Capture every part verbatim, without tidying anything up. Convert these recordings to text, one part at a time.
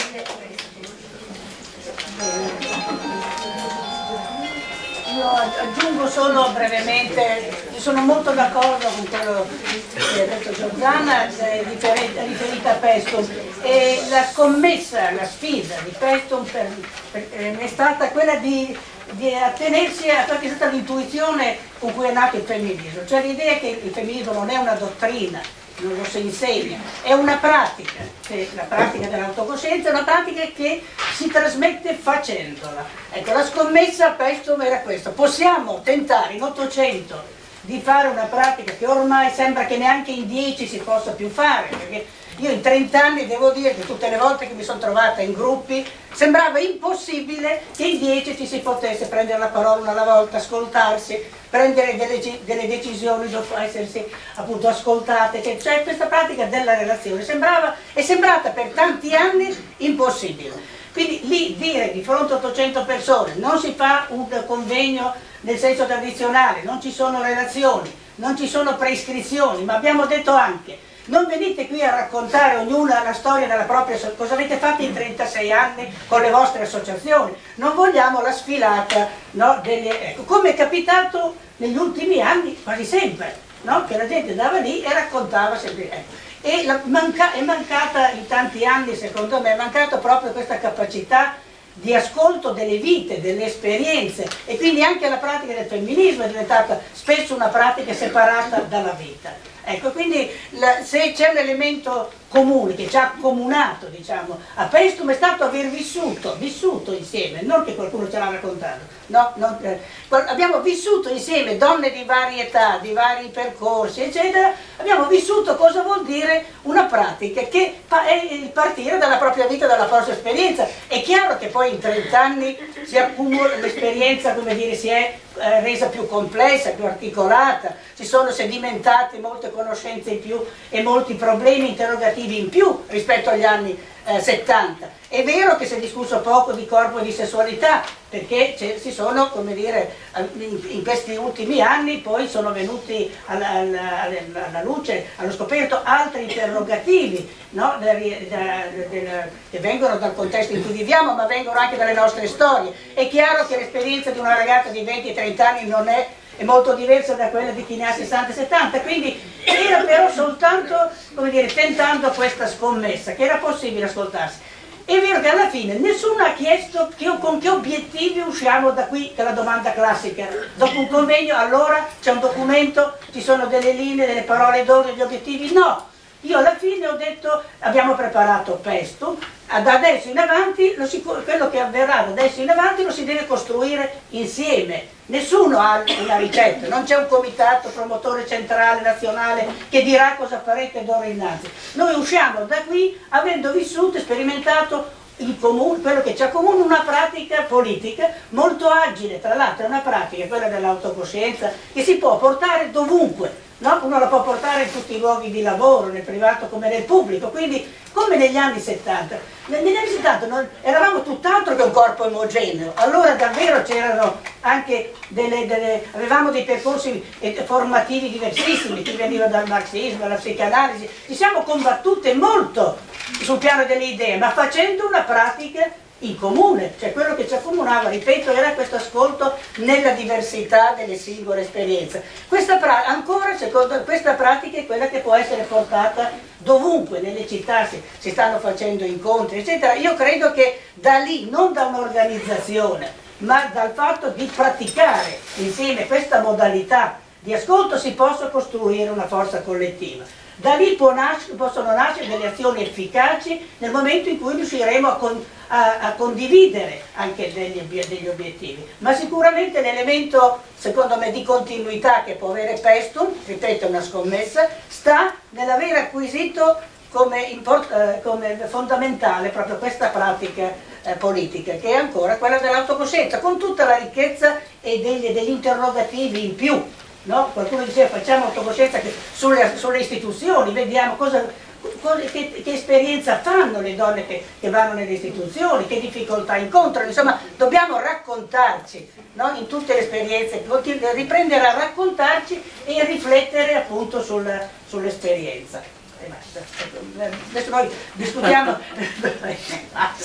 Io aggiungo solo brevemente, sono molto d'accordo con quello che ha detto Giordana, eh, riferita a Pestum, e la scommessa, la sfida di Pestum per, per, eh, è stata quella di, di attenersi a quella che è stata l'intuizione con cui è nato il femminismo, cioè l'idea che il femminismo non è una dottrina, non lo si insegna, è una pratica, la pratica dell'autocoscienza è una pratica che si trasmette facendola. Ecco, la scommessa a Pestum era questa: possiamo tentare in Ottocento di fare una pratica che ormai sembra che neanche in dieci si possa più fare, perché io in trenta anni devo dire che tutte le volte che mi sono trovata in gruppi sembrava impossibile che in dieci ci si potesse prendere la parola una alla volta, ascoltarsi, prendere delle, delle decisioni dopo essersi appunto ascoltate, cioè questa pratica della relazione sembrava, è sembrata per tanti anni impossibile. Quindi lì dire di fronte a ottocento persone non si fa un convegno nel senso tradizionale, non ci sono relazioni, non ci sono prescrizioni, ma abbiamo detto anche: non venite qui a raccontare ognuna la storia della propria, cosa avete fatto in trentasei anni con le vostre associazioni, non vogliamo la sfilata, no, delle, ecco, come è capitato negli ultimi anni quasi sempre, no? Che la gente andava lì e raccontava sempre, ecco. E la, manca, è mancata in tanti anni, secondo me, è mancata proprio questa capacità di ascolto delle vite, delle esperienze, e quindi anche la pratica del femminismo è diventata spesso una pratica separata dalla vita. Ecco, quindi la, se c'è un elemento comune che ci ha accomunato, diciamo, a Pestum è stato aver vissuto, vissuto insieme, non che qualcuno ce l'ha raccontato, no? Non, eh, abbiamo vissuto insieme donne di varie età, di vari percorsi, eccetera, abbiamo vissuto cosa vuol dire una pratica che è il partire dalla propria vita, dalla propria esperienza. È chiaro che poi in trenta anni si accumula l'esperienza, come dire, si è eh, resa più complessa, più articolata, si sono sedimentate molte conoscenze in più e molti problemi interrogativi in più rispetto agli anni eh, settanta. È vero che si è discusso poco di corpo e di sessualità, perché si sono, come dire, in, in questi ultimi anni poi sono venuti alla, alla, alla luce, allo scoperto altri interrogativi, no? da, da, da, che vengono dal contesto in cui viviamo, ma vengono anche dalle nostre storie. È chiaro che l'esperienza di una ragazza di venti trenta anni non è è molto diversa da quella di chi ne ha sessanta settanta, quindi era però soltanto, come dire, tentando questa scommessa, che era possibile ascoltarsi. È vero che alla fine nessuno ha chiesto che, con che obiettivi usciamo da qui, che è la domanda classica. Dopo un convegno, allora c'è un documento, ci sono delle linee, delle parole d'ordine, degli obiettivi? No! Io alla fine ho detto, abbiamo preparato Pestum, da adesso in avanti, lo si, quello che avverrà da adesso in avanti lo si deve costruire insieme. Nessuno ha una ricetta, non c'è un comitato promotore centrale, nazionale, che dirà cosa farete d'ora innanzi. Noi usciamo da qui avendo vissuto e sperimentato il comune, quello che ci accomuna, una pratica politica molto agile, tra l'altro è una pratica, quella dell'autocoscienza, che si può portare dovunque. No? Uno la può portare in tutti i luoghi di lavoro, nel privato come nel pubblico, quindi come negli anni settanta. Negli anni settanta non, eravamo tutt'altro che un corpo omogeneo, allora davvero c'erano anche delle, delle, avevamo dei percorsi formativi diversissimi, chi veniva dal marxismo, dalla psicanalisi, ci siamo combattute molto sul piano delle idee, ma facendo una pratica in comune, cioè quello che ci accomunava, ripeto, era questo ascolto nella diversità delle singole esperienze. Questa pra- ancora, secondo questa pratica è quella che può essere portata dovunque, nelle città si, si stanno facendo incontri, eccetera. Io credo che da lì, non da un'organizzazione, ma dal fatto di praticare insieme questa modalità di ascolto si possa costruire una forza collettiva. Da lì può nascere, possono nascere delle azioni efficaci nel momento in cui riusciremo a, con, a, a condividere anche degli, degli obiettivi. Ma sicuramente l'elemento, secondo me, di continuità che può avere Pestum, ripeto, è una scommessa, sta nell'aver acquisito come, import, eh, come fondamentale proprio questa pratica eh, politica, che è ancora quella dell'autocoscienza, con tutta la ricchezza e degli, degli interrogativi in più. No? Qualcuno diceva facciamo autocoscienza sulle, sulle istituzioni, vediamo cosa, cosa, che, che esperienza fanno le donne che, che vanno nelle istituzioni, che difficoltà incontrano, insomma dobbiamo raccontarci, no? In tutte le esperienze, riprendere a raccontarci e riflettere appunto sul, sull'esperienza. E basta. Adesso noi discutiamo.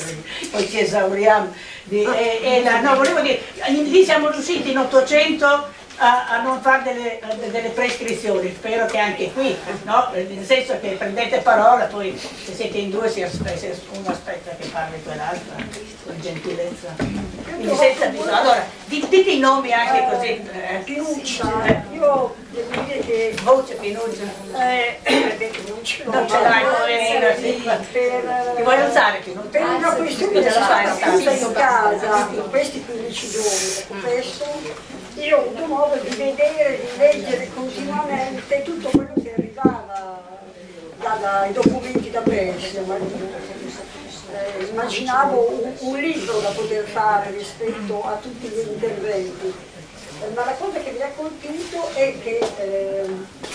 poi ci esauriamo. Di, e, e la, no, volevo dire, lì siamo riusciti in Ottocento a, a non fare delle, delle prescrizioni, spero che anche qui, no? Nel senso che prendete parola, poi se siete in due si aspetta, uno aspetta che parli quell'altro, con gentilezza. Quindi senza bisogno. Allora, dite i nomi anche così. Eh. Pinuccia, eh. io devo dire che... Voce Pinuccia. Eh, non ce l'ho. Non ce l'hai, poverina, sì. Per, Ti vuoi alzare Pinuccia? per una questione di stare chiusa in casa, in questi quindici giorni, spesso io ho avuto modo di vedere, di leggere continuamente tutto quello che arrivava da, dai documenti da pressa. Eh, immaginavo un, un libro da poter fare rispetto a tutti gli interventi, eh, ma la cosa che mi ha colpito è che eh,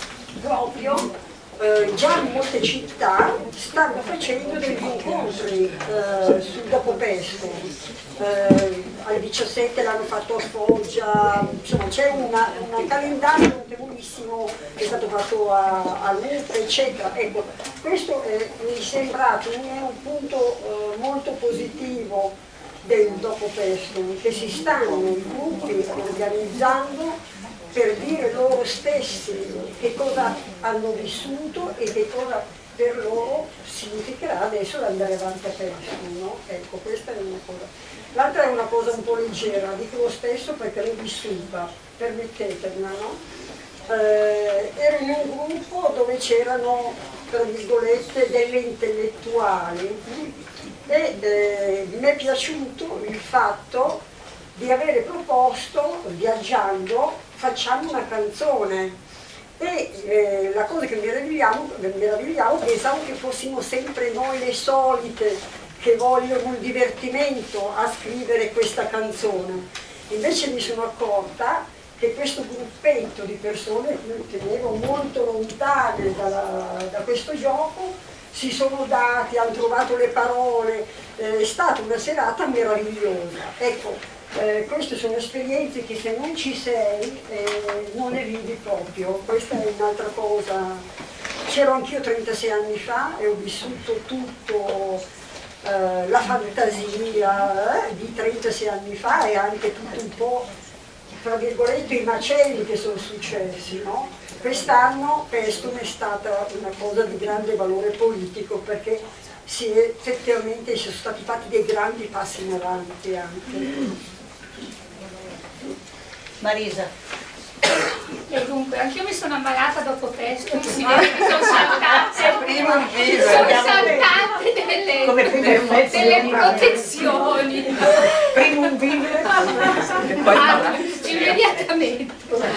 proprio eh, già in molte città stanno facendo degli incontri eh, sul dopopesto. Eh, al diciassette l'hanno fatto a Foggia, insomma c'è un calendario notevolissimo che è stato fatto a, a Lupa, eccetera. Ecco, questo eh, mi è sembrato mi è un punto eh, molto positivo del dopopesto, che si stanno i gruppi organizzando per dire loro stessi che cosa hanno vissuto e che cosa per loro significherà adesso andare avanti a pesto, no? Ecco, questa è una cosa. L'altra è una cosa un po' leggera, dico lo stesso perché l'ho vissuta, permettetemela, no? Eh, ero in un gruppo dove c'erano, tra virgolette, delle intellettuali e eh, mi è piaciuto il fatto di avere proposto, viaggiando, facciamo una canzone. E eh, la cosa che mi meravigliavo, mi meravigliavo, pensavo che fossimo sempre noi le solite che vogliono il divertimento a scrivere questa canzone. Invece mi sono accorta che questo gruppetto di persone che tenevo molto lontane da, da questo gioco si sono dati, hanno trovato le parole, eh, è stata una serata meravigliosa. Ecco, eh, queste sono esperienze che se non ci sei eh, non le vivi proprio, questa è un'altra cosa. C'ero anch'io trentasei anni fa e ho vissuto tutto. Uh, la fantasia eh, di trentasei anni fa e anche tutto un po', tra virgolette, i macelli che sono successi, no? Quest'anno Pestum è stata una cosa di grande valore politico perché si è, effettivamente sono stati fatti dei grandi passi in avanti anche. Marisa. E dunque, anch'io mi sono ammalata dopo Pestum, si vede che sono saltate, sono saltate delle, delle protezioni. Prima un vivere e poi ah, immediatamente.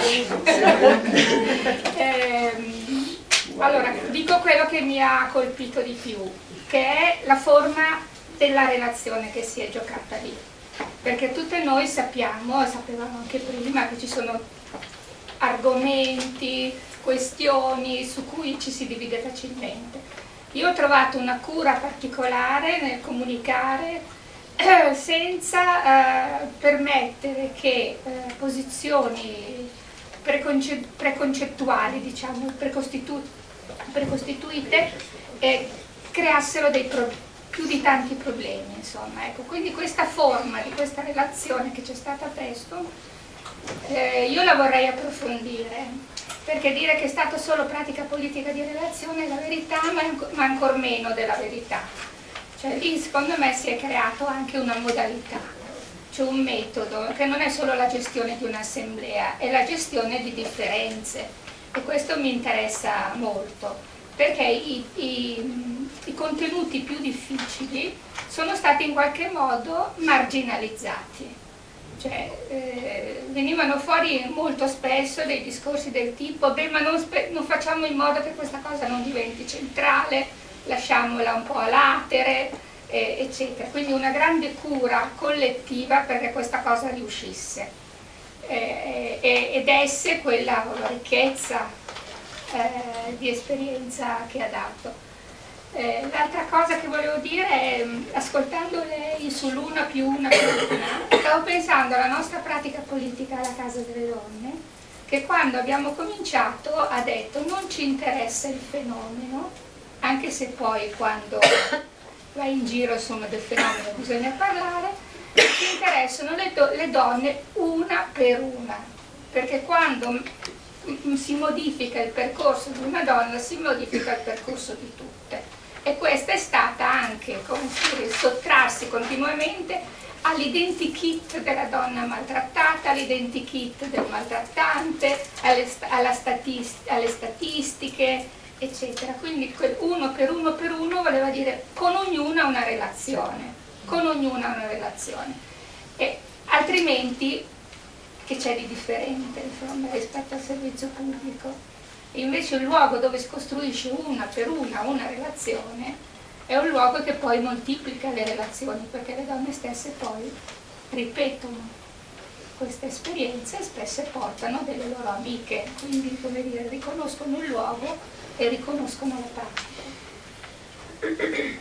eh, allora, dico quello che mi ha colpito di più, che è la forma della relazione che si è giocata lì. Perché tutte noi sappiamo, e sapevamo anche prima, che ci sono argomenti, questioni su cui ci si divide facilmente. Io ho trovato una cura particolare nel comunicare eh, senza eh, permettere che eh, posizioni preconce preconcettuali, diciamo, precostitu precostituite, eh, creassero dei problemi, più di tanti problemi, insomma. Ecco, quindi questa forma di questa relazione che c'è stata presto, eh, io la vorrei approfondire, perché dire che è stato solo pratica politica di relazione è la verità, ma, ma ancor meno della verità. Cioè lì secondo me si è creato anche una modalità, cioè un metodo, che non è solo la gestione di un'assemblea, è la gestione di differenze, e questo mi interessa molto, perché i, i, i contenuti più difficili sono stati in qualche modo marginalizzati. Cioè, eh, venivano fuori molto spesso dei discorsi del tipo beh, ma non, non facciamo in modo che questa cosa non diventi centrale, lasciamola un po' a latere, eh, eccetera. Quindi una grande cura collettiva perché questa cosa riuscisse eh, eh, ed esse quella ricchezza eh, di esperienza che ha dato. Eh, L'altra cosa che volevo dire è, ascoltando lei sull'una più una più una, stavo pensando alla nostra pratica politica alla Casa delle Donne, che quando abbiamo cominciato ha detto non ci interessa il fenomeno, anche se poi quando va in giro, insomma, del fenomeno bisogna parlare, ci interessano le, do le donne una per una, perché quando si modifica il percorso di una donna si modifica il percorso di tutte, e questa è stata anche, come dire, sottrarsi continuamente all'identikit della donna maltrattata, all'identikit del maltrattante, alle, alla statist alle statistiche, eccetera. Quindi quel uno per uno per uno voleva dire con ognuna una relazione, con ognuna una relazione. E altrimenti che c'è di differente, insomma, rispetto al servizio pubblico? E invece il luogo dove si costruisce una per una una relazione è un luogo che poi moltiplica le relazioni, perché le donne stesse poi ripetono queste esperienze e spesso portano delle loro amiche, quindi, come dire, riconoscono il luogo e riconoscono la pratica.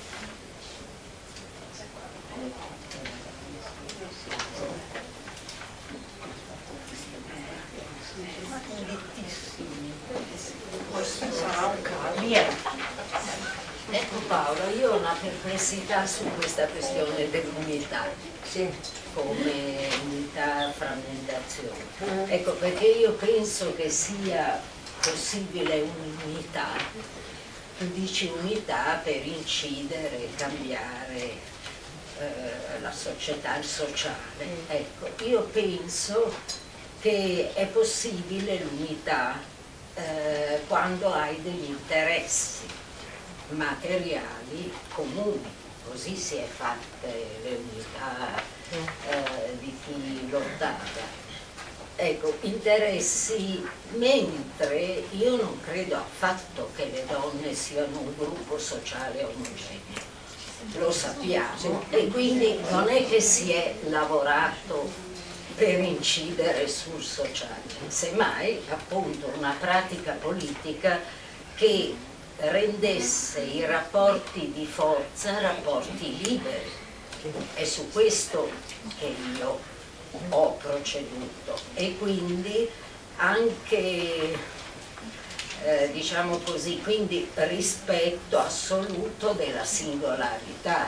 Sarà un caso. Ecco Paola, io ho una perplessità su questa questione dell'unità, sì, come unità, frammentazione. Ecco, perché io penso che sia possibile un'unità, tu dici unità per incidere, cambiare eh, la società, il sociale. Ecco, io penso che è possibile l'unità eh, quando hai degli interessi materiali comuni, così si è fatte le unità eh, di chi lottava. Ecco, interessi, mentre io non credo affatto che le donne siano un gruppo sociale omogeneo, lo sappiamo, e quindi non è che si è lavorato per incidere sul sociale, semmai appunto una pratica politica che rendesse i rapporti di forza rapporti liberi. È su questo che io ho proceduto, e quindi anche eh, diciamo così, quindi rispetto assoluto della singolarità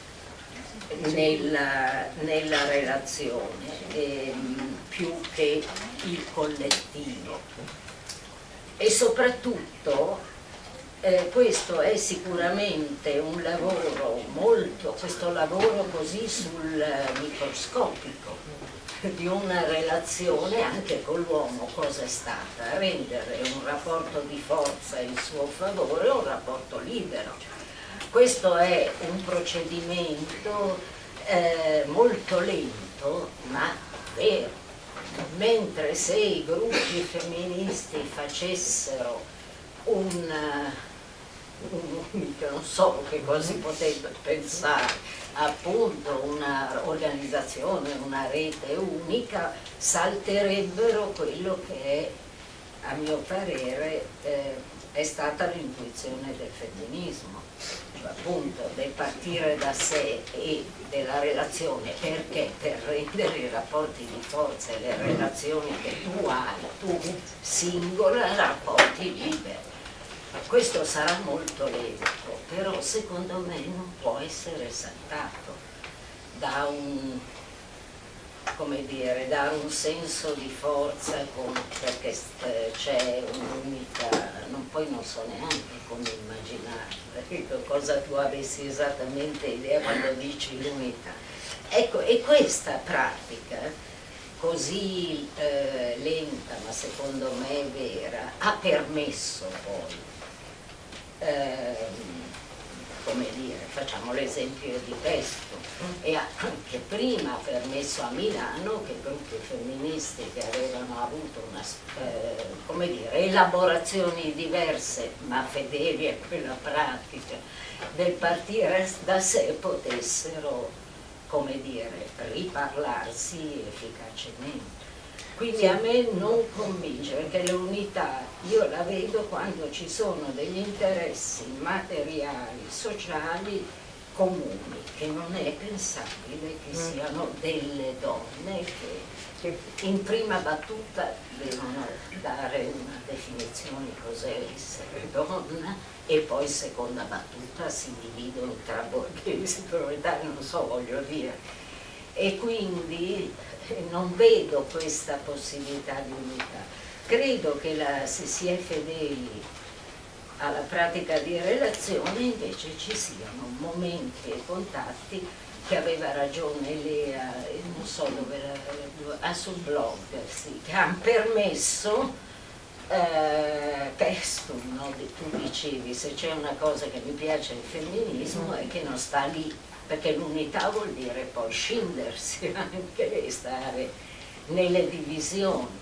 nella, nella relazione, ehm, più che il collettivo. E soprattutto Eh, questo è sicuramente un lavoro molto, questo lavoro così sul microscopico di una relazione anche con l'uomo, cosa è stata? Rendere un rapporto di forza in suo favore un rapporto libero. Questo è un procedimento eh, molto lento, ma vero. Mentre se i gruppi femministi facessero un, un non so che cosa si potrebbe pensare, appunto un'organizzazione, una rete unica, salterebbero quello che è, a mio parere, eh, è stata l'intuizione del femminismo, cioè appunto del partire da sé e della relazione, perché per rendere i rapporti di forza e le relazioni che tu hai, tu singola, rapporti liberi. Questo sarà molto lento, però secondo me non può essere saltato da un, come dire, da un senso di forza, con, perché eh, c'è un'unità, non, poi non so neanche come immaginare cosa tu avessi esattamente idea quando dici l'unità. Ecco, e questa pratica così eh, lenta, ma secondo me vera, ha permesso poi, Eh, come dire, facciamo l'esempio di Pesto, e anche prima ha permesso a Milano che gruppi femministi che avevano avuto una, eh, come dire, elaborazioni diverse ma fedeli a quella pratica del partire da sé potessero, come dire, riparlarsi efficacemente. Quindi a me non convince, perché l'unità io la vedo quando ci sono degli interessi materiali, sociali comuni, che non è pensabile che siano delle donne che, che in prima battuta devono dare una definizione di cos'è essere donna e poi seconda battuta si dividono tra borghesi, proletari, non so, voglio dire. E quindi non vedo questa possibilità di unità. Credo che la, se si è fedeli alla pratica di relazione invece ci siano momenti e contatti, che aveva ragione Lea, non so dove, ah, sul blog, sì, che hanno permesso eh, pestum, no? Tu dicevi, se c'è una cosa che mi piace il femminismo è che non sta lì, perché l'unità vuol dire poi scindersi anche e stare nelle divisioni.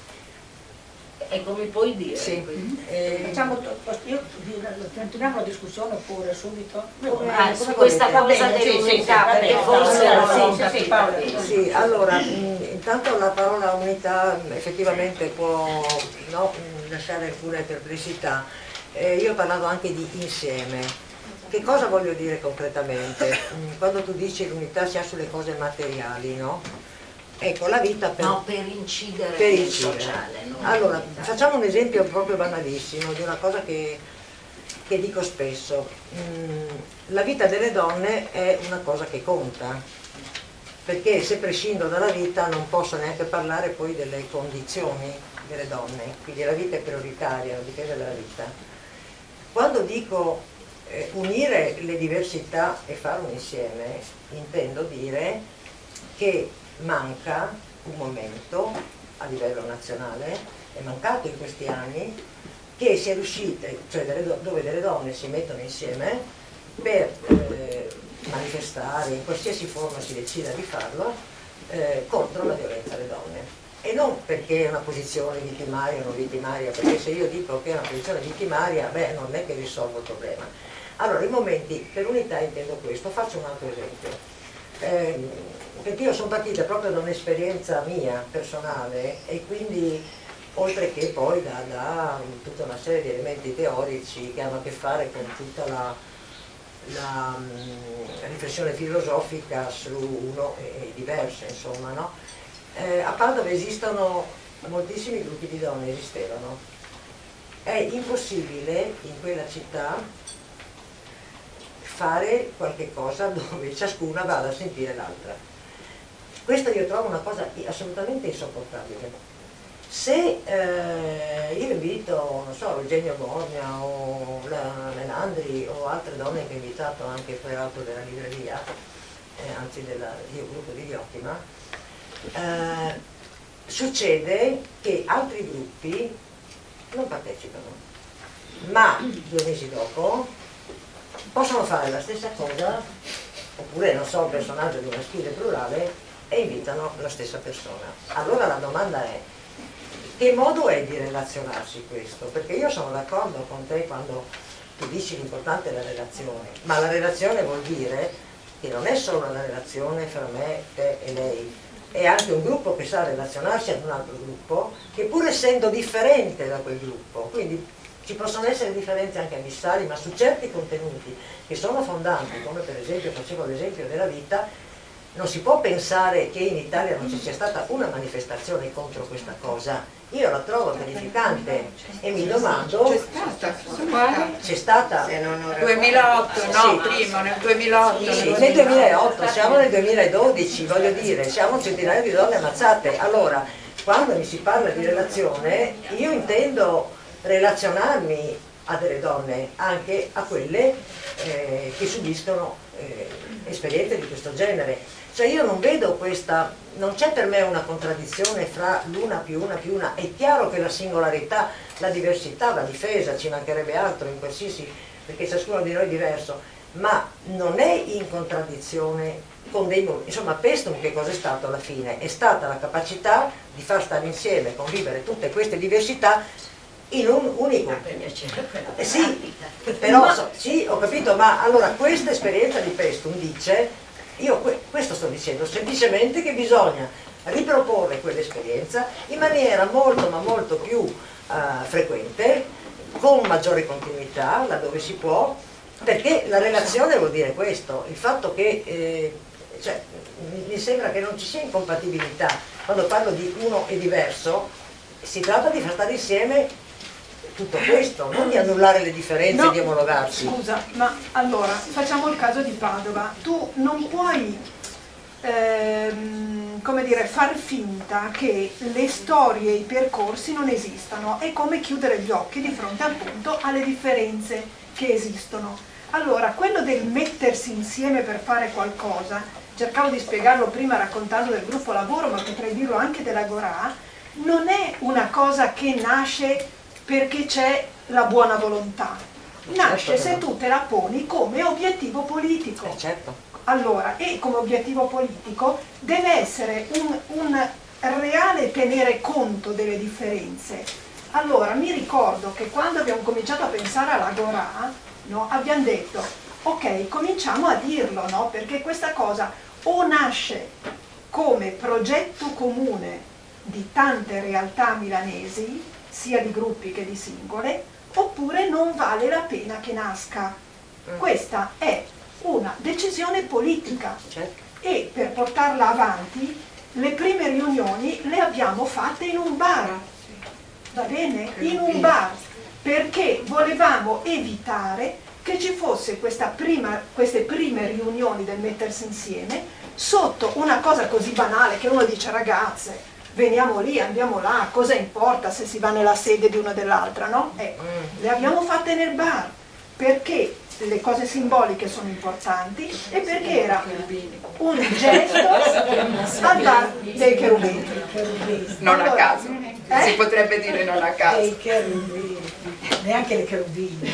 E come puoi dire? Sì. Eh, facciamo, io, continuiamo la discussione oppure subito? Come, ah, su questa cosa dell'unità, perché forse... Sì, allora, intanto la parola unità effettivamente può, no, lasciare alcune perplessità. Eh, io ho parlato anche di insieme. Che cosa voglio dire concretamente? Quando tu dici l'unità si ha sulle cose materiali, no? Ecco, la vita per, no, per incidere per nel incidere. sociale. Allora, facciamo un esempio proprio banalissimo di una cosa che, che dico spesso. Mm, la vita delle donne è una cosa che conta, perché se prescindo dalla vita non posso neanche parlare poi delle condizioni delle donne, quindi la vita è prioritaria, dipende dalla vita. Quando dico eh, unire le diversità e fare un insieme, intendo dire che manca un momento a livello nazionale, è mancato in questi anni, che si è riuscite, cioè delle, dove delle donne si mettono insieme per eh, manifestare, in qualsiasi forma si decida di farlo, eh, contro la violenza alle donne. E non perché è una posizione vittimaria o non vittimaria, perché se io dico che è una posizione vittimaria, beh, non è che risolvo il problema. Allora, i momenti per unità intendo questo, faccio un altro esempio. Eh, perché io sono partita proprio da un'esperienza mia personale e quindi oltre che poi da, da tutta una serie di elementi teorici che hanno a che fare con tutta la, la um, riflessione filosofica su uno e diverse, insomma, no? Eh, a Padova esistono moltissimi gruppi di donne, esistevano. È impossibile in quella città fare qualche cosa dove ciascuna vada a sentire l'altra. Questo io trovo una cosa assolutamente insopportabile. Se eh, io invito, non so, Eugenio Borgna o la Melandri o altre donne che ho invitato anche peraltro della libreria, eh, anzi del gruppo di Diottima, eh, succede che altri gruppi non partecipano, ma due mesi dopo possono fare la stessa cosa, oppure non so, il personaggio di una maschile plurale, e invitano la stessa persona. Allora la domanda è: che modo è di relazionarsi questo? Perché io sono d'accordo con te quando tu dici l'importante è la relazione, ma la relazione vuol dire che non è solo una relazione fra me, te e lei, è anche un gruppo che sa relazionarsi ad un altro gruppo, che pur essendo differente da quel gruppo, quindi ci possono essere differenze anche abissali, ma su certi contenuti che sono fondanti, come per esempio facevo l'esempio della vita, non si può pensare che in Italia non ci sia stata una manifestazione contro questa cosa. Io la trovo terrificante e mi domando... C'è stata? C'è stata? duemilaotto, no, sì. prima, nel duemilaotto. Sì, nel duemilaotto, siamo nel duemiladodici, voglio dire, siamo centinaia di donne ammazzate. Allora, quando mi si parla di relazione, io intendo relazionarmi a delle donne, anche a quelle eh, che subiscono eh, esperienze di questo genere. Cioè io non vedo questa, non c'è per me una contraddizione fra l'una più una più una. È chiaro che la singolarità, la diversità va difesa, ci mancherebbe altro in qualsiasi, perché ciascuno di noi è diverso, ma non è in contraddizione con dei momenti. Insomma, Pestum che cosa è stato alla fine? È stata la capacità di far stare insieme, convivere tutte queste diversità in un unico. Eh sì, però ma... so, sì, ho capito, ma allora questa esperienza di Pestum dice, io questo sto dicendo, semplicemente che bisogna riproporre quell'esperienza in maniera molto ma molto più uh, frequente, con maggiore continuità, laddove si può, Perché la relazione vuol dire questo, il fatto che eh, cioè, mi, mi sembra che non ci sia incompatibilità. Quando parlo di uno e diverso, si tratta di far stare insieme tutto questo, non di annullare le differenze, No, di omologarsi. Scusa, ma allora facciamo il caso di Padova. Tu non puoi ehm, come dire, far finta che le storie e i percorsi non esistano. È come chiudere gli occhi di fronte appunto alle differenze che esistono. Allora, quello del mettersi insieme per fare qualcosa, cercavo di spiegarlo prima raccontando del gruppo lavoro, ma potrei dirlo anche dell'Agorà, non è una cosa che nasce perché c'è la buona volontà, nasce se tu te la poni come obiettivo politico. Eh, certo. Allora, e come obiettivo politico deve essere un, un reale tenere conto delle differenze. Allora, mi ricordo che quando abbiamo cominciato a pensare all'Agorà, no, abbiamo detto, ok, cominciamo a dirlo, no, perché questa cosa o nasce come progetto comune di tante realtà milanesi, sia di gruppi che di singole, oppure non vale la pena che nasca. Questa è una decisione politica e per portarla avanti le prime riunioni le abbiamo fatte in un bar, va bene? In un bar, perché volevamo evitare che ci fosse questa prima, queste prime riunioni del mettersi insieme sotto una cosa così banale che uno dice ragazze, veniamo lì, andiamo là, cosa importa se si va nella sede di una o dell'altra, no? Ecco, le abbiamo fatte nel bar, perché le cose simboliche sono importanti e perché era un gesto al bar dei cherubini. Non allora, a caso, eh? si potrebbe dire non a caso. Dei cherubini, neanche le cherubini.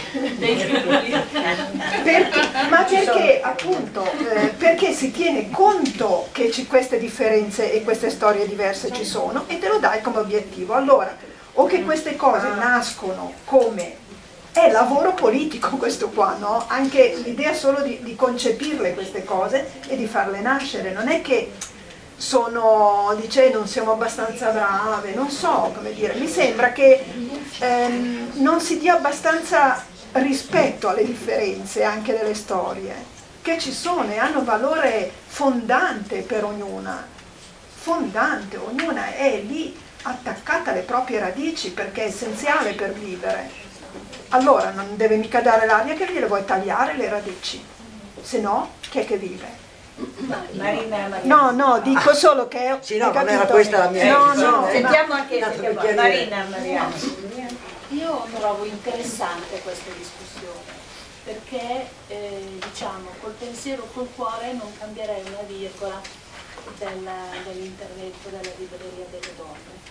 Perché, ma perché appunto eh, perché si tiene conto che ci, queste differenze e queste storie diverse ci sono e te lo dai come obiettivo. Allora, o che queste cose nascono come è lavoro politico questo qua, no? Anche l'idea solo di, di concepirle queste cose e di farle nascere, non è che sono, dice, non siamo abbastanza brave, non so come dire, mi sembra che ehm, non si dia abbastanza rispetto alle differenze anche delle storie, che ci sono e hanno valore fondante per ognuna, fondante, ognuna è lì attaccata alle proprie radici perché è essenziale per vivere. Allora non deve mica dare l'aria che gliele vuoi tagliare le radici, se no chi è che vive? Marina, Marina. No, no, dico solo che... Sì, no, hai non era capito? questa la mia No, intenzione, no, eh. Sentiamo anche Dato sentiamo. per chiarire. Marina, Mariana. Io trovo interessante questa discussione perché eh, diciamo col pensiero, col cuore non cambierei una virgola della- dell'intervento della libreria delle donne.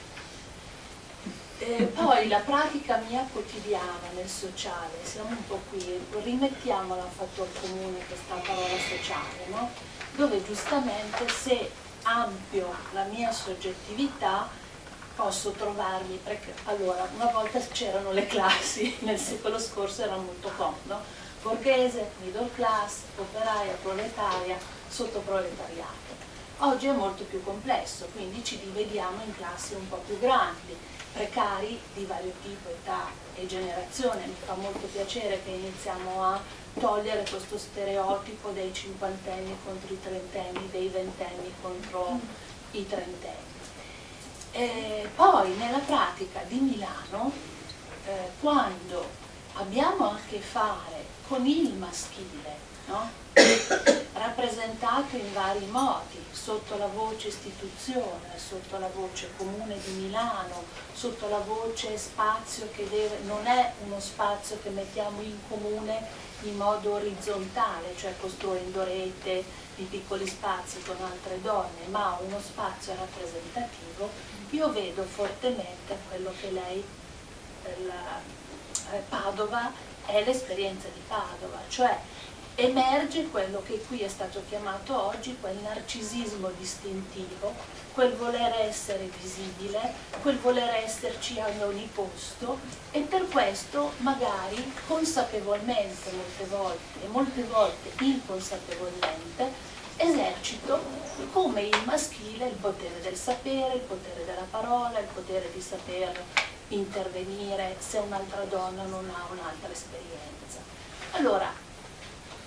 Eh, poi la pratica mia quotidiana nel sociale, siamo un po' qui, rimettiamola a fattor comune questa parola sociale, no? Dove giustamente se ampio la mia soggettività posso trovarmi, perché allora una volta c'erano le classi, nel secolo scorso era molto comodo, borghese, middle class, operaia, proletaria, sottoproletariato. Oggi è molto più complesso, quindi ci divediamo in classi un po' più grandi, precari di vario tipo, età e generazione. Mi fa molto piacere che iniziamo a togliere questo stereotipo dei cinquantenni contro i trentenni, dei ventenni contro i trentenni. E poi nella pratica di Milano, eh, quando abbiamo a che fare con il maschile, no? rappresentato in vari modi, sotto la voce istituzione, sotto la voce comune di Milano, sotto la voce spazio che deve, non è uno spazio che mettiamo in comune in modo orizzontale, cioè costruendo rete di piccoli spazi con altre donne, ma uno spazio rappresentativo. Io vedo fortemente quello che lei, la, eh, Padova, è l'esperienza di Padova, cioè emerge quello che qui è stato chiamato oggi quel narcisismo distintivo, quel voler essere visibile, quel voler esserci a ogni posto, e per questo magari consapevolmente molte volte e molte volte inconsapevolmente esercito come il maschile il potere del sapere, il potere della parola, il potere di saper intervenire se un'altra donna non ha un'altra esperienza. Allora,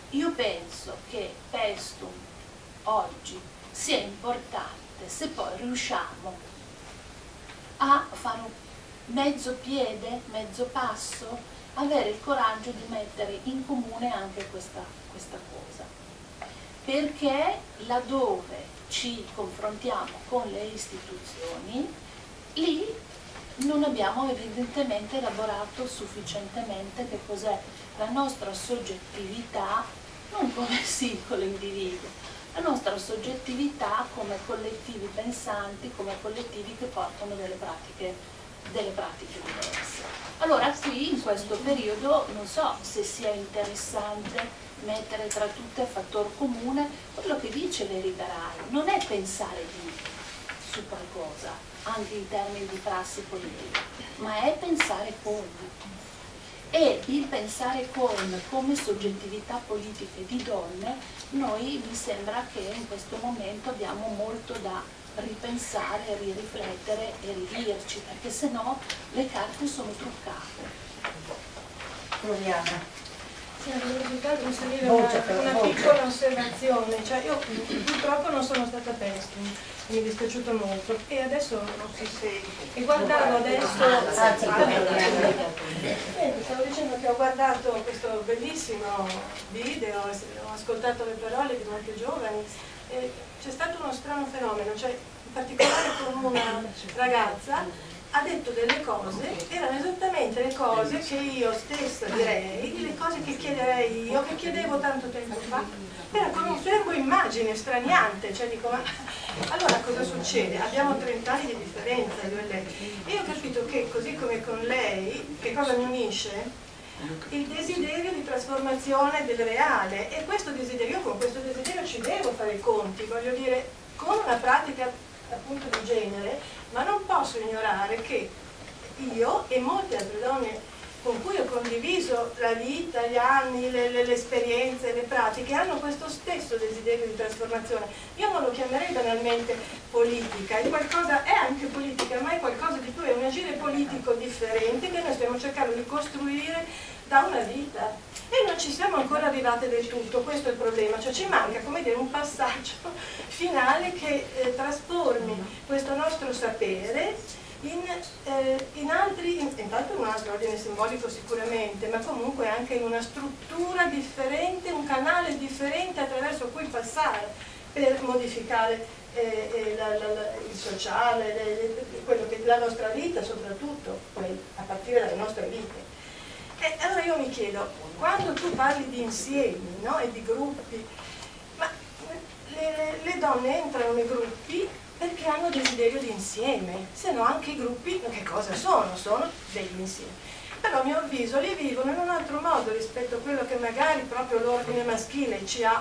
io penso che Pestum oggi sia importante se poi riusciamo a fare un mezzo piede, mezzo passo, avere il coraggio di mettere in comune anche questa, questa cosa. Perché laddove ci confrontiamo con le istituzioni, lì non abbiamo evidentemente elaborato sufficientemente che cos'è la nostra soggettività, non come singolo individuo, la nostra soggettività come collettivi pensanti, come collettivi che portano delle pratiche, delle pratiche diverse. Allora qui in questo periodo non so se sia interessante mettere tra tutte a fattor comune quello che dice Veri Garai, non è pensare di su qualcosa, anche in termini di prassi politica, ma è pensare con. E il pensare con come soggettività politiche di donne, noi mi sembra che in questo momento abbiamo molto da ripensare, ririflettere e ridirci, perché sennò le carte sono truccate. Proviamo. Sì, volevo soltanto inserire una, una piccola osservazione, cioè io purtroppo non sono stata Pestum, mi è dispiaciuto molto e adesso non so se e guardavo adesso niente, stavo dicendo che ho guardato questo bellissimo video, ho ascoltato le parole di molte giovani e c'è stato uno strano fenomeno, cioè in particolare con una ragazza ha detto delle cose, erano esattamente le cose che io stessa direi, le cose che chiederei io, che chiedevo tanto tempo fa, era con un fermo immagine straniante, cioè dico ma allora cosa succede? Abbiamo trenta anni di differenza io e lei e io ho capito che così come con lei, che cosa mi unisce? Il desiderio di trasformazione del reale e questo desiderio, con questo desiderio ci devo fare i conti, voglio dire, con una pratica appunto di genere, ma non posso ignorare che io e molte altre donne con cui ho condiviso la vita, gli anni, le, le, le esperienze, le pratiche, hanno questo stesso desiderio di trasformazione. Io non lo chiamerei banalmente politica, è qualcosa, è anche politica, ma è qualcosa di più, è un agire politico differente che noi stiamo cercando di costruire da una vita. E non ci siamo ancora arrivate del tutto, questo è il problema, cioè ci manca, come dire, un passaggio finale che eh, trasformi questo nostro sapere in, eh, in altri, in, intanto in un altro ordine simbolico sicuramente, ma comunque anche in una struttura differente, un canale differente attraverso cui passare per modificare eh, eh, la, la, la, il sociale, le, le, quello che, la nostra vita soprattutto, poi a partire dalle nostre vite. E allora io mi chiedo, quando tu parli di insiemi, no, e di gruppi, ma le, le, le donne entrano nei gruppi perché hanno desiderio di insieme, se no anche i gruppi che cosa sono? Sono degli insiemi. Però a mio avviso li vivono in un altro modo rispetto a quello che magari proprio l'ordine maschile ci ha,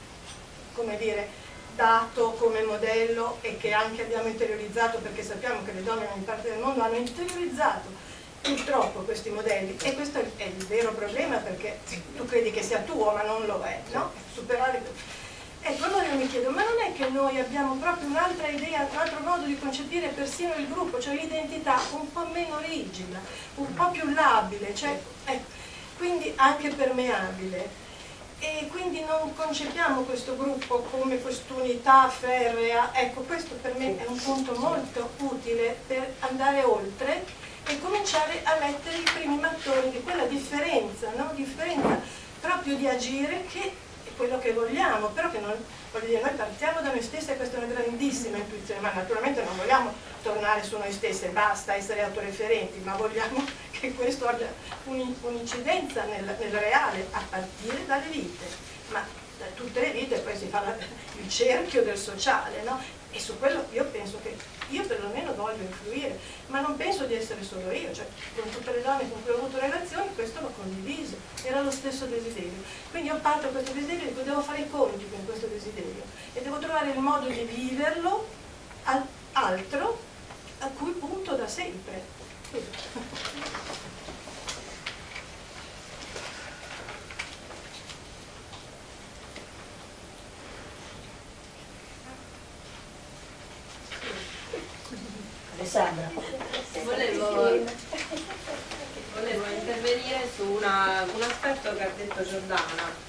come dire, dato come modello e che anche abbiamo interiorizzato, perché sappiamo che le donne in ogni parte del mondo hanno interiorizzato purtroppo questi modelli, e questo è il vero problema, perché tu credi che sia tuo ma non lo è, no? Superare. Ecco, allora io mi chiedo, ma non è che noi abbiamo proprio un'altra idea, un altro modo di concepire persino il gruppo, cioè l'identità un po' meno rigida, un po' più labile, cioè, ecco, quindi anche permeabile. E quindi non concepiamo questo gruppo come quest'unità ferrea. Ecco, questo per me è un punto molto utile per andare oltre e cominciare a mettere i primi mattoni di quella differenza, no? Differenza proprio di agire, che è quello che vogliamo, però che non, voglio dire, noi partiamo da noi stessi e questa è una grandissima intuizione, ma naturalmente non vogliamo tornare su noi stessi e basta essere autoreferenti, ma vogliamo che questo abbia un'incidenza nel, nel reale, a partire dalle vite, ma da tutte le vite poi si fa la, il cerchio del sociale, no? E su quello io penso che, io perlomeno voglio influire, ma non penso di essere solo io, cioè con tutte le donne con cui ho avuto relazioni questo l'ho condiviso, era lo stesso desiderio. Quindi io parto da questo desiderio e devo fare i conti con questo desiderio e devo trovare il modo di viverlo al altro a cui punto da sempre. Alessandra. Volevo, volevo intervenire su una, un aspetto che ha detto Giordana. Eh,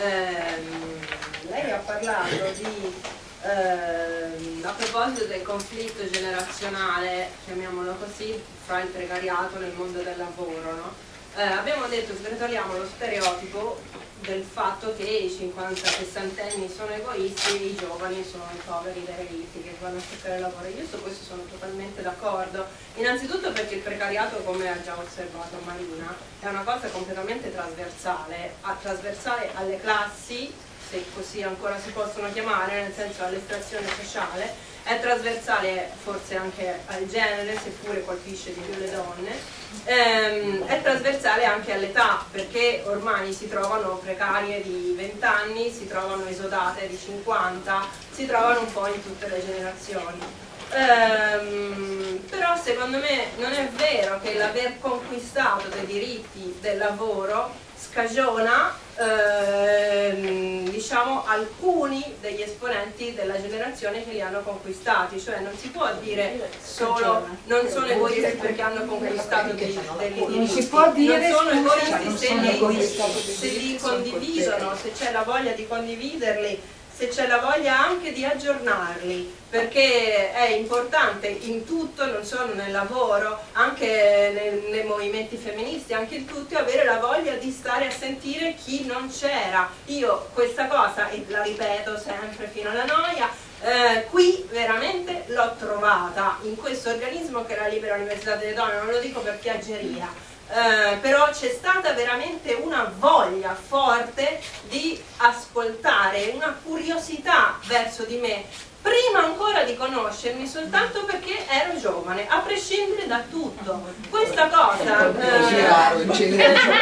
ehm, lei ha parlato di, ehm, a proposito del conflitto generazionale, chiamiamolo così, fra il precariato nel mondo del lavoro, no? Eh, abbiamo detto, sgretoliamo lo stereotipo del fatto che i cinquanta sessantenni sono egoisti e i giovani sono i poveri derelitti che vanno a cercare lavoro. Io su questo sono totalmente d'accordo, innanzitutto perché il precariato, come ha già osservato Marina, è una cosa completamente trasversale, a, trasversale alle classi, se così ancora si possono chiamare, nel senso all'estrazione sociale, è trasversale forse anche al genere, seppure colpisce di più le donne, ehm, è trasversale anche all'età, perché ormai si trovano precarie di venti anni, si trovano esodate di cinquanta, si trovano un po' in tutte le generazioni. Ehm, però secondo me non è vero che l'aver conquistato dei diritti del lavoro scagiona ehm, diciamo alcuni degli esponenti della generazione che li hanno conquistati, cioè non si può dire solo non sono egoisti perché hanno conquistato dei, dei diritti, non si può dire non sono egoisti non se, sono li, egoisti. se li condividono, se c'è la voglia di condividerli, se c'è la voglia anche di aggiornarli, perché è importante in tutto, non solo nel lavoro, anche nei, nei movimenti femministi, anche in tutto, avere la voglia di stare a sentire chi non c'era. Io questa cosa, e la ripeto sempre fino alla noia, eh, qui veramente l'ho trovata, in questo organismo che è la Libera Università delle Donne, non lo dico per piaggeria. Uh, però c'è stata veramente una voglia forte di ascoltare, una curiosità verso di me, prima ancora di conoscermi, soltanto perché ero giovane, a prescindere da tutto. Questa cosa uh, è così raro, è così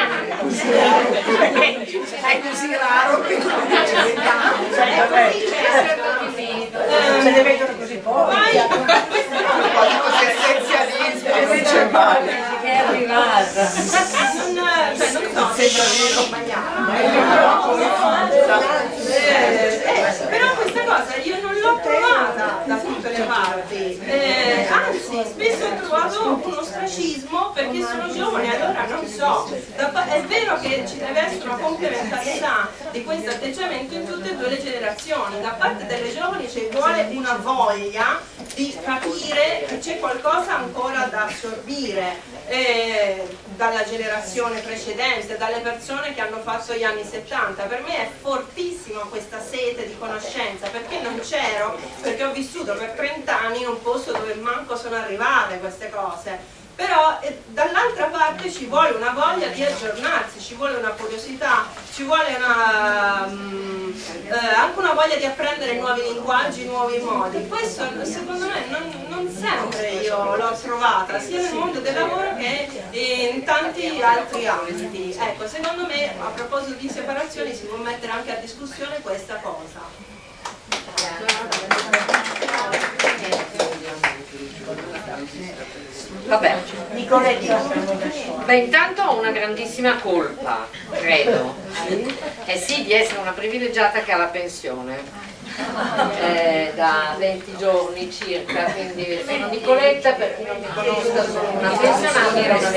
raro che se ne vedono così pochi. È arrivata. Non, cioè, non so, sembra vero, però questa cosa io non l'ho trovata da tutte le parti, eh, anzi spesso ho trovato un ostracismo perché sono giovane, allora non so. È vero che ci deve essere una complementarietà di questo atteggiamento in tutte e due le generazioni. Da parte delle giovani ci vuole una voglia di capire che c'è qualcosa ancora da assorbire eh, dalla generazione precedente, dalle persone che hanno fatto gli anni settanta. Per me è fortissima questa sete di conoscenza, perché non c'ero, perché ho vissuto per trenta anni in un posto dove manco sono arrivate queste cose. Però eh, dall'altra parte ci vuole una voglia di aggiornarsi, ci vuole una curiosità, ci vuole una, um, eh, anche una voglia di apprendere nuovi linguaggi, nuovi modi. Questo secondo me non, non sempre io l'ho trovata, sia nel mondo del lavoro che in tanti altri ambiti. Ecco, secondo me a proposito di separazioni si può mettere anche a discussione questa cosa. Vabbè, beh, intanto ho una grandissima colpa, credo, eh sì, di essere una privilegiata che ha la pensione eh, da venti giorni circa, quindi sono Nicoletta, per chi non mi conosca sono una pensionata e una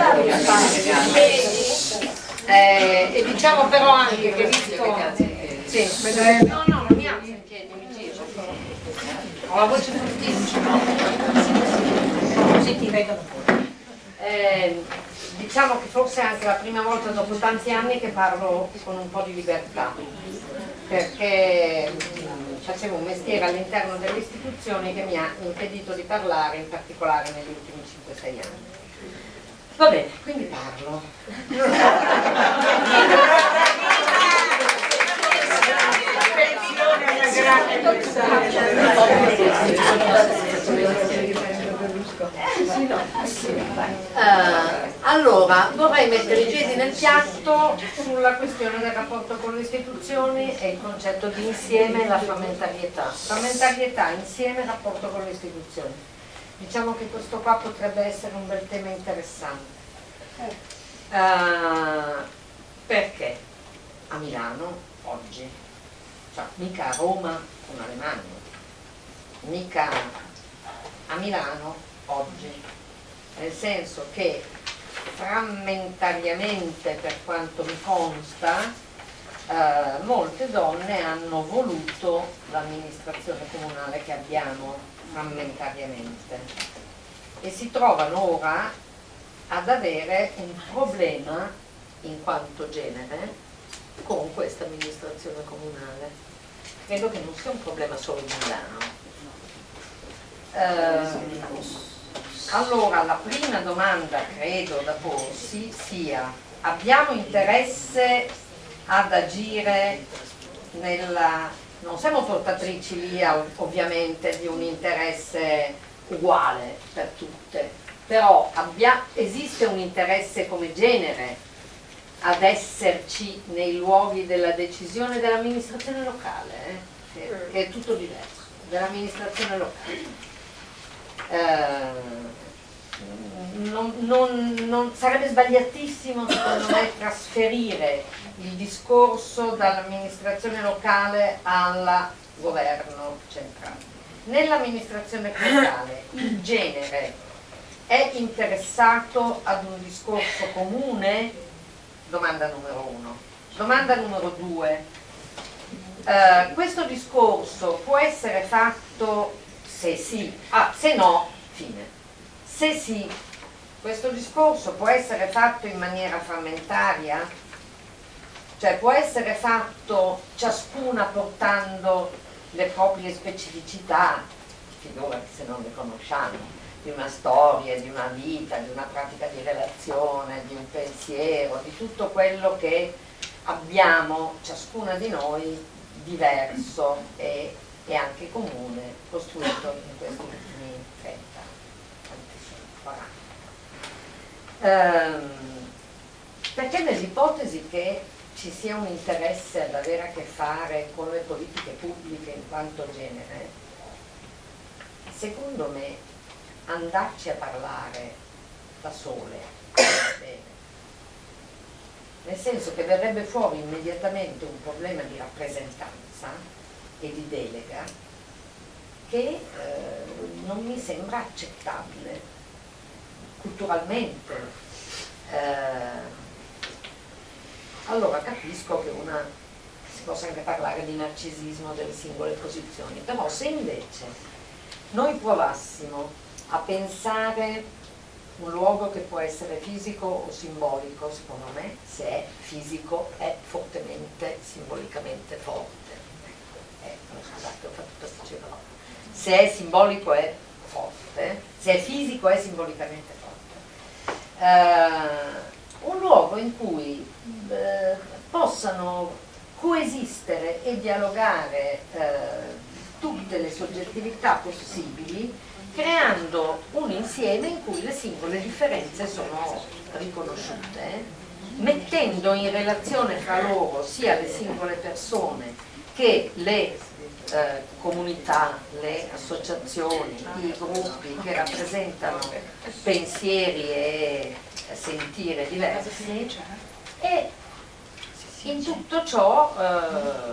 eh, e diciamo però anche che visto sì, no no non mi alzo in piedi, mi giro, ho la voce fortissima. Così ti vedono pure. Eh, diciamo che forse è anche la prima volta dopo tanti anni che parlo con un po' di libertà, perché mh, facevo un mestiere all'interno delle istituzioni che mi ha impedito di parlare, in particolare negli ultimi cinque sei anni. Va bene, quindi parlo. Uh, allora, vorrei mettere i piedi nel piatto sulla questione del rapporto con le istituzioni e il concetto di insieme e la frammentarietà. Frammentarietà, insieme e rapporto con le istituzioni. Diciamo che questo qua potrebbe essere un bel tema interessante. Uh, perché a Milano oggi, cioè mica a Roma o in Alemagna, mica a Milano oggi, nel senso che frammentariamente, per quanto mi consta, eh, molte donne hanno voluto l'amministrazione comunale che abbiamo frammentariamente e si trovano ora ad avere un problema in quanto genere con questa amministrazione comunale. Credo che non sia un problema solo di Milano. Eh, allora, la prima domanda credo da porsi sia: abbiamo interesse ad agire nella... non siamo portatrici via ovviamente di un interesse uguale per tutte, però abbia... esiste un interesse come genere ad esserci nei luoghi della decisione dell'amministrazione locale, eh? che, che è tutto diverso, dell'amministrazione locale. Eh, non, non, non, sarebbe sbagliatissimo secondo me trasferire il discorso dall'amministrazione locale al governo centrale. Nell'amministrazione locale il genere è interessato ad un discorso comune? Domanda numero uno. Domanda numero due, eh, questo discorso può essere fatto, se sì, ah, se no, fine. Se sì, questo discorso può essere fatto in maniera frammentaria? Cioè può essere fatto ciascuna portando le proprie specificità, figurati se non le conosciamo, di una storia, di una vita, di una pratica di relazione, di un pensiero, di tutto quello che abbiamo ciascuna di noi diverso e, e anche comune, costruito in questi ultimi trenta, quaranta. Ehm, perché nell'ipotesi che ci sia un interesse ad avere a che fare con le politiche pubbliche in quanto genere, secondo me andarci a parlare da sole bene. Nel senso che verrebbe fuori immediatamente un problema di rappresentanza e di delega che eh, non mi sembra accettabile culturalmente. Eh, allora capisco che una si possa anche parlare di narcisismo delle singole posizioni, però se invece noi provassimo a pensare un luogo che può essere fisico o simbolico, secondo me se è fisico è fortemente simbolicamente forte. Eh, scusate, ho fatto questo giro. Se è simbolico è forte, se è fisico è simbolicamente forte. Eh, un luogo in cui eh, possano coesistere e dialogare eh, tutte le soggettività possibili, creando un insieme in cui le singole differenze sono riconosciute, mettendo in relazione fra loro sia le singole persone che le eh, comunità, le associazioni, i gruppi che rappresentano pensieri e sentire diversi, e in tutto ciò eh,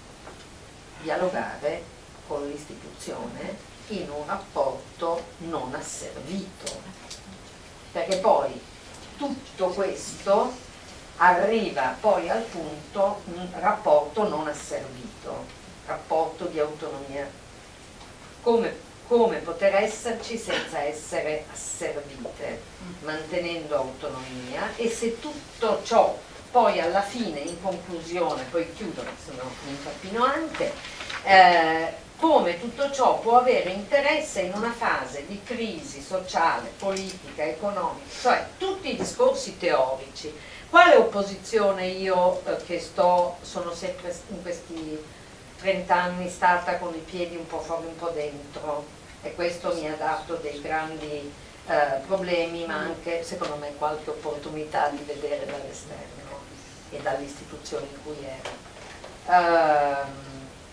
dialogare con l'istituzione in un rapporto non asservito, perché poi tutto questo arriva poi al punto un rapporto non asservito, rapporto di autonomia, come, come poter esserci senza essere asservite, mantenendo autonomia, e se tutto ciò poi alla fine, in conclusione, poi chiudo, se no mi impappino anche, eh, come tutto ciò può avere interesse in una fase di crisi sociale, politica, economica, cioè tutti i discorsi teorici. Quale opposizione io eh, che sto, sono sempre in questi trent'anni stata con i piedi un po' fuori un po' dentro, e questo mi ha dato dei grandi eh, problemi, ma anche secondo me qualche opportunità di vedere dall'esterno e dalle istituzioni in cui ero. Uh,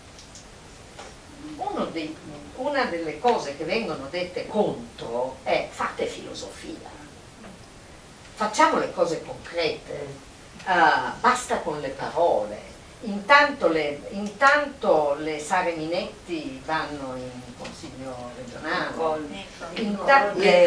Uno dei, una delle cose che vengono dette contro è: fate filosofia, facciamo le cose concrete, uh, basta con le parole, intanto, le, intanto le Sare Minetti vanno in consiglio regionale, intanto le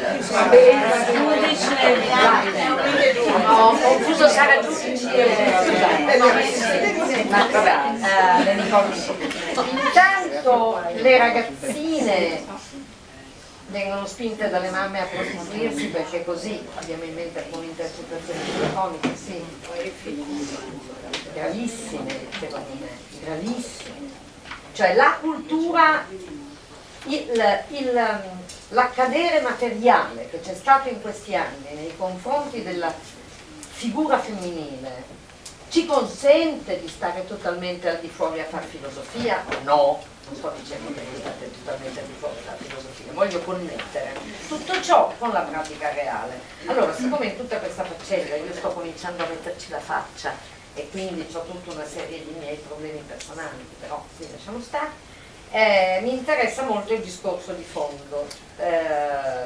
ho confuso Sara Giudici e ma vabbè, le ricordo. Intanto le ragazzine vengono spinte dalle mamme a prostituirsi perché così, abbiamo in mente alcune intercettazioni telefoniche, sì, gravissime secondo me, gravissime. Cioè la cultura, il, il, l'accadere materiale che c'è stato in questi anni nei confronti della figura femminile ci consente di stare totalmente al di fuori a far filosofia? No, non sto dicendo che voi state totalmente al di fuori a far filosofia, voglio connettere tutto ciò con la pratica reale. Allora, siccome in tutta questa faccenda io sto cominciando a metterci la faccia e quindi ho tutta una serie di miei problemi personali, però sì, lasciamo stare, eh, mi interessa molto il discorso di fondo, eh,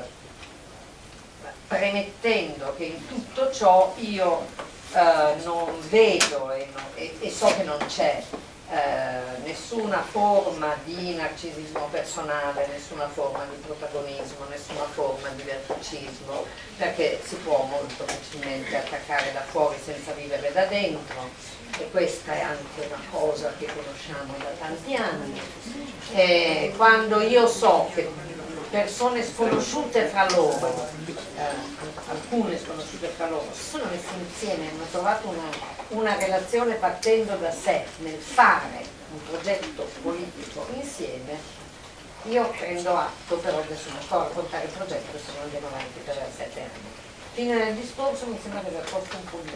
premettendo che in tutto ciò io Uh, non vedo e, no, e, e so che non c'è uh, nessuna forma di narcisismo personale, nessuna forma di protagonismo, nessuna forma di verticismo, perché si può molto facilmente attaccare da fuori senza vivere da dentro, e questa è anche una cosa che conosciamo da tanti anni. E quando io so che persone sconosciute fra loro, eh, alcune sconosciute fra loro, si sono messe insieme, hanno trovato una, una relazione partendo da sé nel fare un progetto politico insieme, io prendo atto, però adesso non sto a raccontare il progetto, se non andiamo avanti per sette anni. Fine del discorso, mi sembra di aver posto un punto.